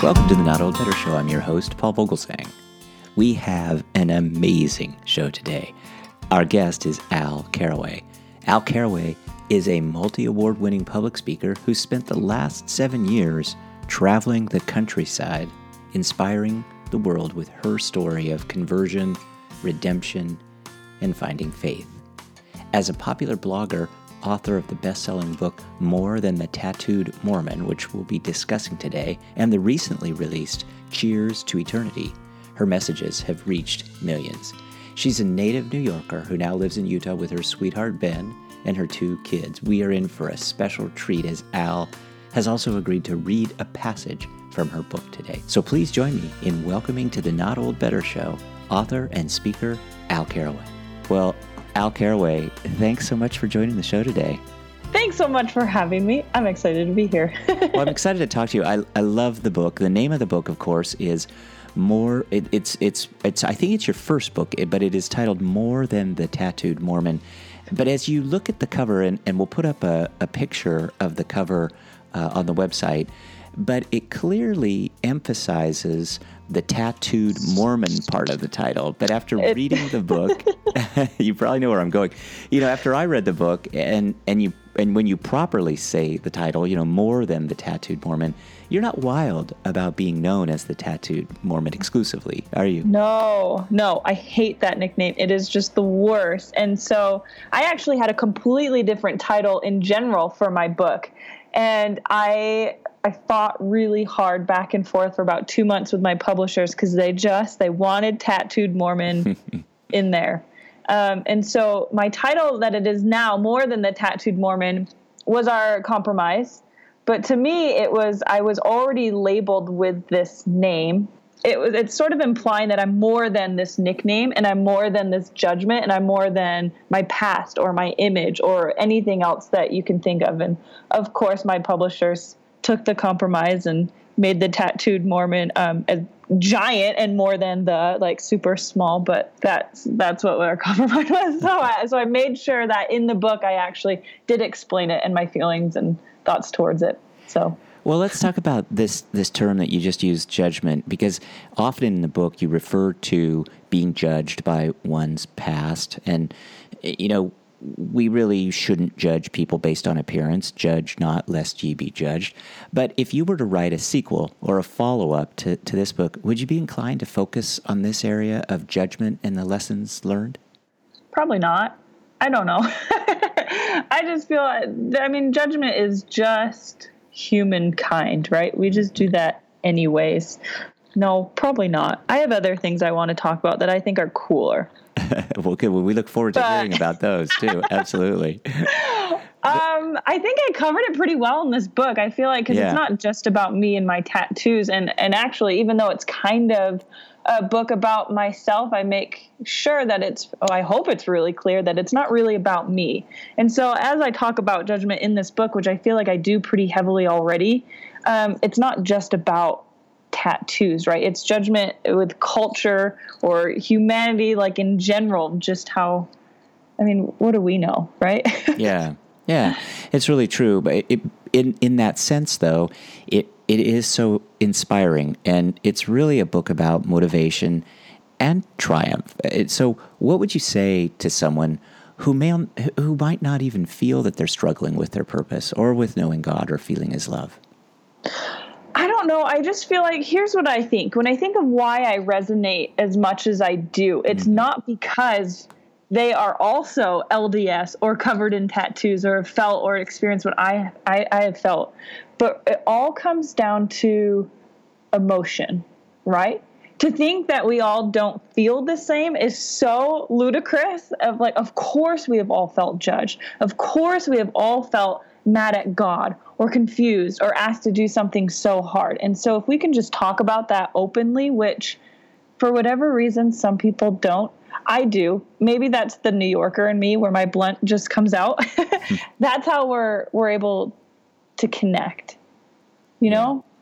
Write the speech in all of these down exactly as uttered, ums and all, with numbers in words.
Welcome to the Not Old Better Show. I'm your host, Paul Vogelsang. We have an amazing show today. Our guest is Al Carraway. Al Carraway is a multi-award winning public speaker who spent the last seven years traveling the countryside, inspiring the world with her story of conversion, redemption, and finding faith. As a popular blogger, author of the best-selling book More Than the Tattooed Mormon, which we'll be discussing today, and the recently released Cheers to Eternity, her messages have reached millions. She's a native New Yorker who now lives in Utah with her sweetheart Ben and her two kids. We are in for a special treat as Al has also agreed to read a passage from her book today. So please join me in welcoming to the Not Old Better Show, author and speaker Al Carraway. Well, Al Carraway, thanks so much for joining the show today. Thanks so much for having me. I'm excited to be here. Well, I'm excited to talk to you. I, I love the book. The name of the book, of course, is More. It, it's it's it's. I think it's your first book, but it is titled More Than the Tattooed Mormon. But as you look at the cover, and, and we'll put up a, a picture of the cover uh, on the website, but it clearly emphasizes the tattooed Mormon part of the title. But after it, reading the book, you probably know where I'm going. You know, after I read the book, and and you and when you properly say the title, you know, More Than the Tattooed Mormon, you're not wild about being known as the Tattooed Mormon exclusively, are you? No, no, I hate that nickname. It is just the worst. And so I actually had a completely different title in general for my book. And I I fought really hard back and forth for about two months with my publishers because they just, they wanted Tattooed Mormon in there. Um, and so my title that it is now, More Than the Tattooed Mormon, was our compromise. But to me, it was, I was already labeled with this name. It was, it's sort of implying that I'm more than this nickname, and I'm more than this judgment, and I'm more than my past or my image or anything else that you can think of. And of course, my publishers took the compromise and made the Tattooed Mormon um, a giant and more than the like super small. But that's that's what our compromise was. So I, so I made sure that in the book I actually did explain it and my feelings and thoughts towards it. So. Well, let's talk about this this term that you just used, judgment, because often in the book you refer to being judged by one's past. And, you know, we really shouldn't judge people based on appearance. Judge not, lest ye be judged. But if you were to write a sequel or a follow-up to, to this book, would you be inclined to focus on this area of judgment and the lessons learned? Probably not. I don't know. I just feel, I mean, judgment is just humankind, right? We just do that anyways. No, probably not. I have other things I want to talk about that I think are cooler. Well, good. Well, we look forward to but... hearing about those too. Absolutely. um, I think I covered it pretty well in this book. I feel like because yeah. it's not just about me and my tattoos, and and actually, even though it's kind of a book about myself, I make sure that it's, oh, I hope it's really clear that it's not really about me. And so as I talk about judgment in this book, which I feel like I do pretty heavily already, um, it's not just about tattoos, right? It's judgment with culture or humanity, like in general, just how, I mean, what do we know, right? yeah. Yeah. It's really true. But it, it, in, in that sense, though, it, it is so inspiring, and it's really a book about motivation and triumph. It, so what would you say to someone who may, who might not even feel that they're struggling with their purpose or with knowing God or feeling his love? I don't know. I just feel like, here's what I think. When I think of why I resonate as much as I do, it's mm-hmm. not because they are also L D S or covered in tattoos or have felt or experienced what I, I, I have felt. But it all comes down to emotion, right? To think that we all don't feel the same is so ludicrous. Of like, of course we have all felt judged. Of course we have all felt mad at God or confused or asked to do something so hard. And so if we can just talk about that openly, which for whatever reason some people don't, I do. Maybe that's the New Yorker in me where my blunt just comes out. That's how we're we're able to connect. You know?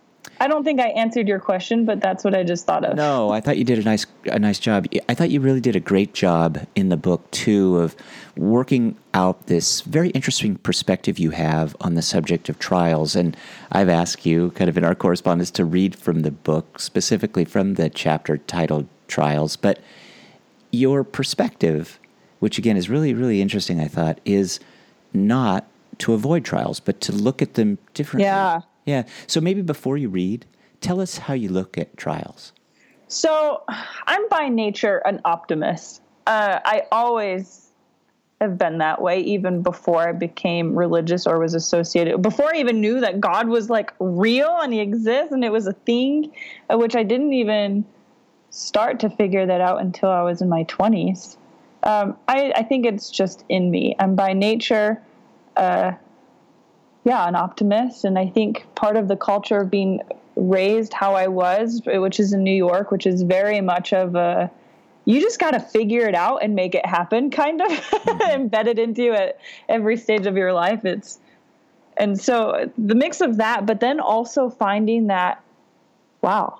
I don't think I answered your question, but that's what I just thought of. No, I thought you did a nice a nice job. I thought you really did a great job in the book, too, of working out this very interesting perspective you have on the subject of trials. And I've asked you, kind of in our correspondence, to read from the book, specifically from the chapter titled Trials. But your perspective, which again is really, really interesting, I thought, is not to avoid trials, but to look at them differently. Yeah. Yeah. So maybe before you read, tell us how you look at trials. So I'm by nature an optimist. Uh, I always have been that way, even before I became religious or was associated, before I even knew that God was like real and he exists and it was a thing, uh, which I didn't even start to figure that out until I was in my twenties. Um, I, I think it's just in me. I'm by nature, uh, yeah, an optimist. And I think part of the culture of being raised how I was, which is in New York, which is very much of a, you just got to figure it out and make it happen kind of embedded into you at every stage of your life. It's, and so the mix of that, but then also finding that, wow,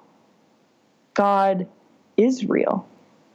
God is real.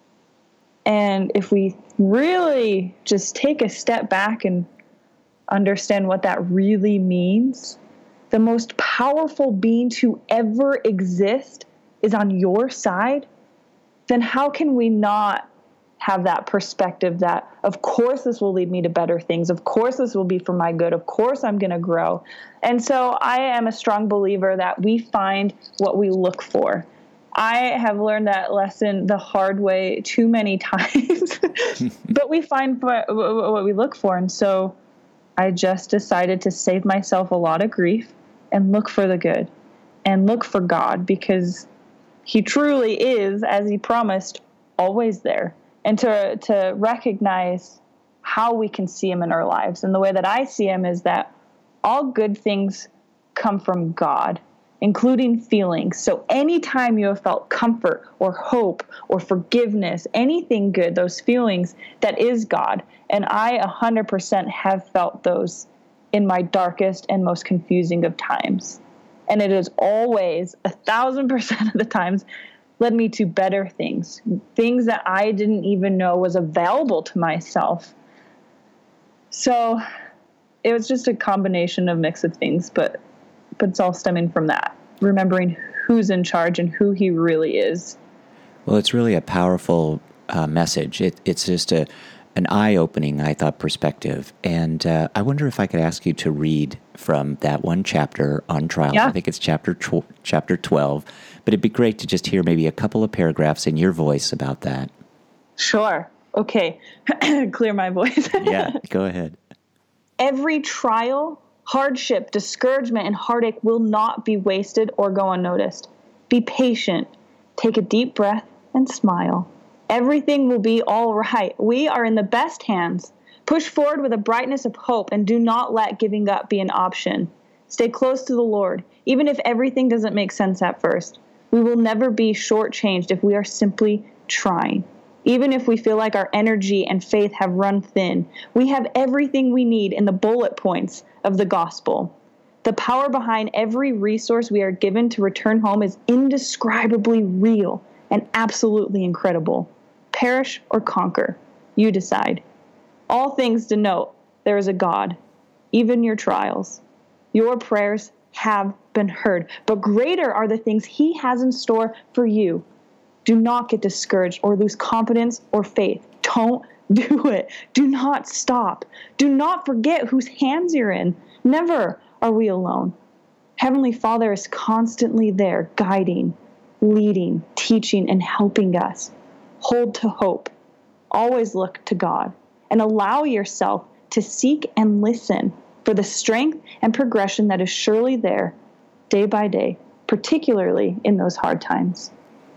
And if we really just take a step back and understand what that really means, the most powerful being to ever exist is on your side, then how can we not have that perspective that, of course, this will lead me to better things. Of course, this will be for my good. Of course, I'm going to grow. And so I am a strong believer that we find what we look for. I have learned that lesson the hard way too many times, but we find what, what we look for. And so I just decided to save myself a lot of grief and look for the good and look for God, because he truly is, as he promised, always there. And to to recognize how we can see him in our lives. And the way that I see him is that all good things come from God, including feelings. So anytime you have felt comfort or hope or forgiveness, anything good, those feelings, that is God. And I one hundred percent have felt those in my darkest and most confusing of times. And it has always, a thousand percent of the times, led me to better things, things that I didn't even know was available to myself. So it was just a combination of mix of things, but but it's all stemming from that, remembering who's in charge and who he really is. Well, it's really a powerful uh, message. It, it's just a an eye-opening, I thought, perspective. And uh, I wonder if I could ask you to read from that one chapter on trials. Yeah. I think it's chapter tw- chapter twelve. But it'd be great to just hear maybe a couple of paragraphs in your voice about that. Sure. Okay. Clear my voice. Yeah, go ahead. Every trial, hardship, discouragement, and heartache will not be wasted or go unnoticed. Be patient. Take a deep breath and smile. Everything will be all right. We are in the best hands. Push forward with a brightness of hope and do not let giving up be an option. Stay close to the Lord, even if everything doesn't make sense at first. We will never be shortchanged if we are simply trying. Even if we feel like our energy and faith have run thin, we have everything we need in the bullet points of the gospel. The power behind every resource we are given to return home is indescribably real and absolutely incredible. Perish or conquer, you decide. All things denote there is a God, even your trials. Your prayers have been heard, but greater are the things he has in store for you. Do not get discouraged or lose confidence or faith. Don't do it. Do not stop. Do not forget whose hands you're in. Never are we alone. Heavenly Father is constantly there, guiding, leading, teaching, and helping us. Hold to hope. Always look to God, and allow yourself to seek and listen for the strength and progression that is surely there day by day, particularly in those hard times.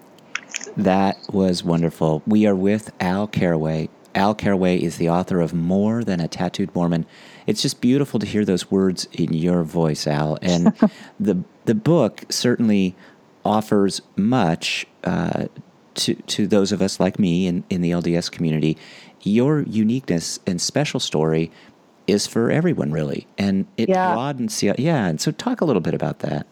That was wonderful. We are with Al Carraway. Al Carraway is the author of More Than a Tattooed Mormon. It's just beautiful to hear those words in your voice, Al. And the the book certainly offers much uh, to to those of us like me in, in the L D S community. Your uniqueness and special story is for everyone, really. And it yeah. broadens the... Yeah, and so talk a little bit about that.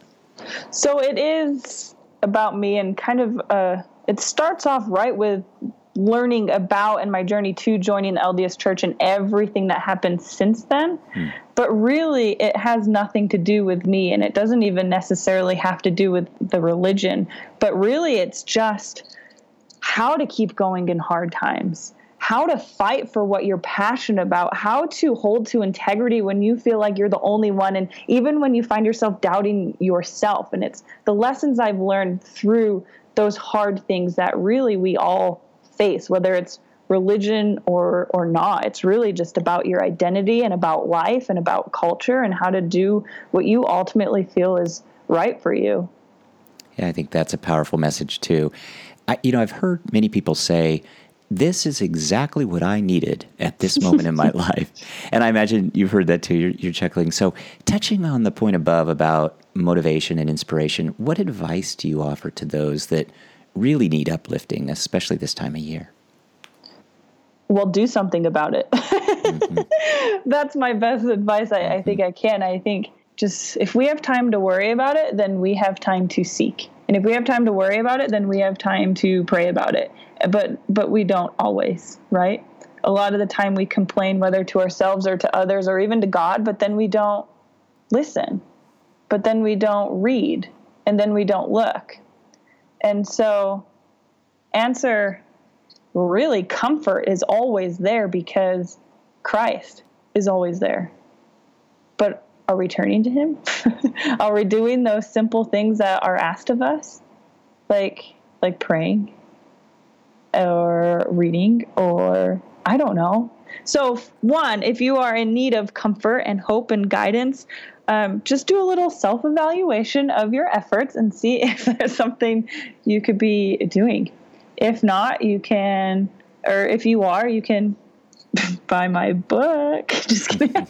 So it is about me, and kind of, uh, it starts off right with learning about and my journey to joining the L D S Church and everything that happened since then. Hmm. But really, it has nothing to do with me, and it doesn't even necessarily have to do with the religion. But really, it's just how to keep going in hard times, how to fight for what you're passionate about, how to hold to integrity when you feel like you're the only one, and even when you find yourself doubting yourself. And it's the lessons I've learned through those hard things that really we all face, whether it's religion or or not. It's really just about your identity and about life and about culture and how to do what you ultimately feel is right for you. Yeah, I think that's a powerful message too. I, you know, I've heard many people say, this is exactly what I needed at this moment in my life. And I imagine you've heard that too. You're, you're chuckling. So touching on the point above about motivation and inspiration, what advice do you offer to those that really need uplifting, especially this time of year? Well, do something about it. Mm-hmm. That's my best advice I, mm-hmm. I think I can. I think just if we have time to worry about it, then we have time to seek. And if we have time to worry about it, then we have time to pray about it. But but we don't always, right? A lot of the time we complain, whether to ourselves or to others or even to God, but then we don't listen. But then we don't read. And then we don't look. And so answer, really, comfort is always there because Christ is always there. But are we turning to him? Are we doing those simple things that are asked of us? Like, like praying or reading or I don't know. So one, if you are in need of comfort and hope and guidance, um, just do a little self-evaluation of your efforts and see if there's something you could be doing. If not, you can, or if you are, you can buy my book. Just kidding.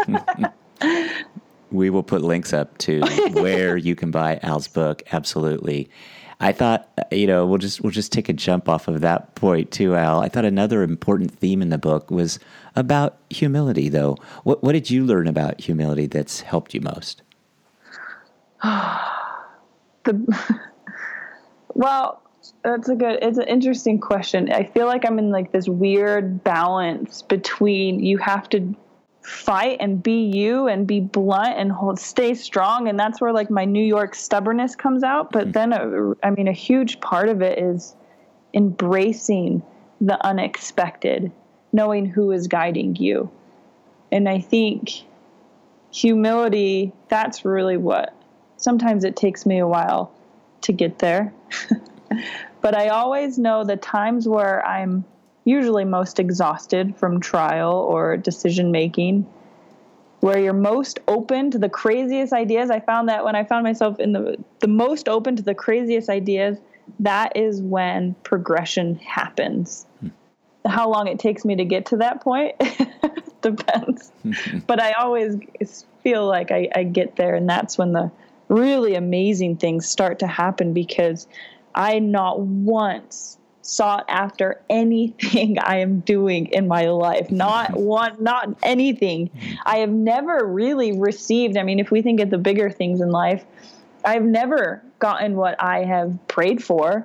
We will put links up to where you can buy Al's book. Absolutely. I thought, you know, we'll just we'll just take a jump off of that point too, Al. I thought another important theme in the book was about humility, though. What what did you learn about humility that's helped you most? the, well, that's a good, it's an interesting question. I feel like I'm in like this weird balance between you have to fight and be you and be blunt and hold, stay strong. And that's where like my New York stubbornness comes out. But then, a, I mean, a huge part of it is embracing the unexpected, knowing who is guiding you. And I think humility, that's really what, sometimes it takes me a while to get there. But I always know the times where I'm usually most exhausted from trial or decision making, where you're most open to the craziest ideas. I found that when I found myself in the the most open to the craziest ideas, that is when progression happens. Hmm. How long it takes me to get to that point depends. But I always feel like I, I get there, and that's when the really amazing things start to happen, because I not once sought after anything I am doing in my life. Not one, not anything. I have never really received, I mean, if we think of the bigger things in life, I've never gotten what I have prayed for,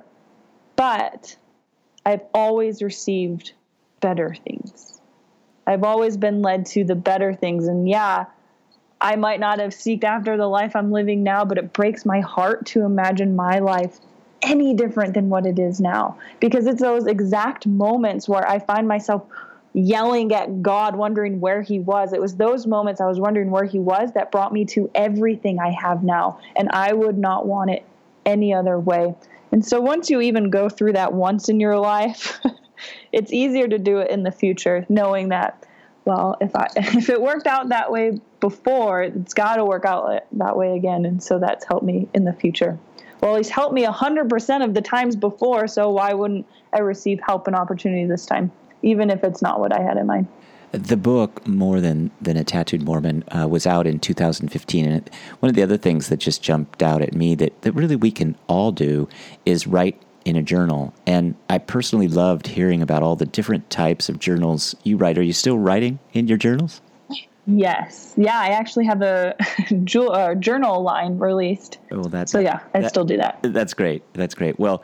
but I've always received better things. I've always been led to the better things. And yeah, I might not have seeked after the life I'm living now, but it breaks my heart to imagine my life any different than what it is now, because it's those exact moments where I find myself yelling at God, wondering where he was. It was those moments I was wondering where he was that brought me to everything I have now. And I would not want it any other way. And so once you even go through that once in your life, it's easier to do it in the future, knowing that, well, if I, if it worked out that way before, it's got to work out that way again. And so that's helped me in the future. Well, he's helped me one hundred percent of the times before, so why wouldn't I receive help and opportunity this time, even if it's not what I had in mind? The book, More Than, Than a Tattooed Mormon, uh, was out in two thousand fifteen, and it, one of the other things that just jumped out at me that, that really we can all do is write in a journal. And I personally loved hearing about all the different types of journals you write. Are you still writing in your journals? Yes. Yeah, I actually have a ju- uh, journal line released. Well, that's so yeah, I that, still do that. That's great. That's great. Well,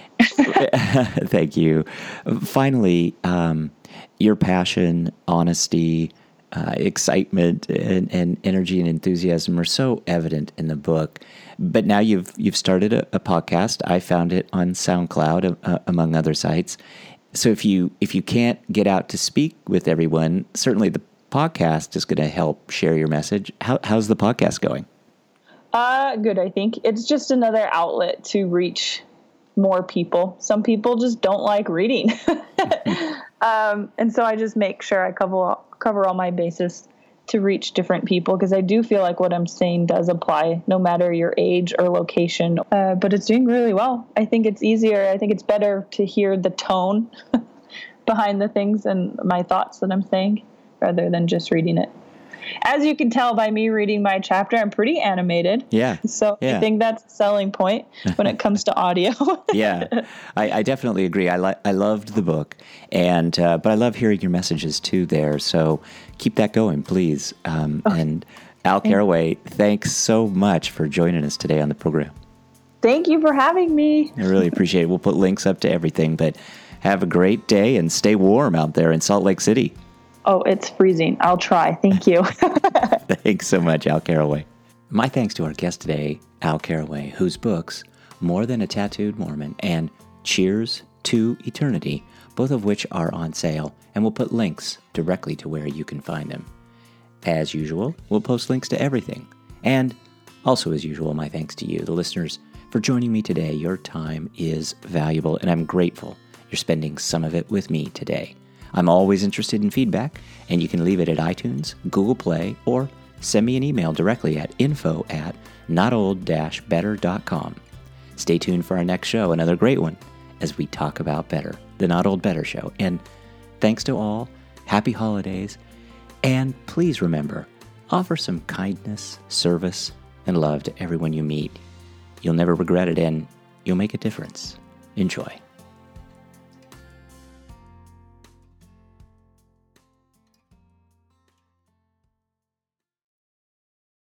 thank you. Finally, um, your passion, honesty, uh, excitement, and, and energy and enthusiasm are so evident in the book. But now you've you've started a, a podcast. I found it on SoundCloud, uh, among other sites. So if you if you can't get out to speak with everyone, certainly the podcast is going to help share your message. How, how's the podcast going? Uh, good, I think. It's just another outlet to reach more people. Some people just don't like reading. um, and so I just make sure I cover, cover all my bases to reach different people, because I do feel like what I'm saying does apply no matter your age or location. Uh, but it's doing really well. I think it's easier. I think it's better to hear the tone behind the things and my thoughts that I'm saying, rather than just reading it. As you can tell by me reading my chapter, I'm pretty animated. Yeah. So yeah. I think that's a selling point when it comes to audio. yeah, I, I definitely agree. I li- I loved the book, and uh, but I love hearing your messages too there. So keep that going, please. Um, okay. And Al Carraway, thanks so much for joining us today on the program. Thank you for having me. I really appreciate it. We'll put links up to everything, but have a great day and stay warm out there in Salt Lake City. Oh, it's freezing. I'll try. Thank you. Thanks so much, Al Carraway. My thanks to our guest today, Al Carraway, whose books, More Than a Tattooed Mormon and Cheers to Eternity, both of which are on sale, and we'll put links directly to where you can find them. As usual, we'll post links to everything. And also, as usual, my thanks to you, the listeners, for joining me today. Your time is valuable, and I'm grateful you're spending some of it with me today. I'm always interested in feedback, and you can leave it at iTunes, Google Play, or send me an email directly at info at not old dash better dot com. Stay tuned for our next show, another great one, as we talk about better, the Not Old Better Show. And thanks to all, happy holidays, and please remember, offer some kindness, service, and love to everyone you meet. You'll never regret it, and you'll make a difference. Enjoy.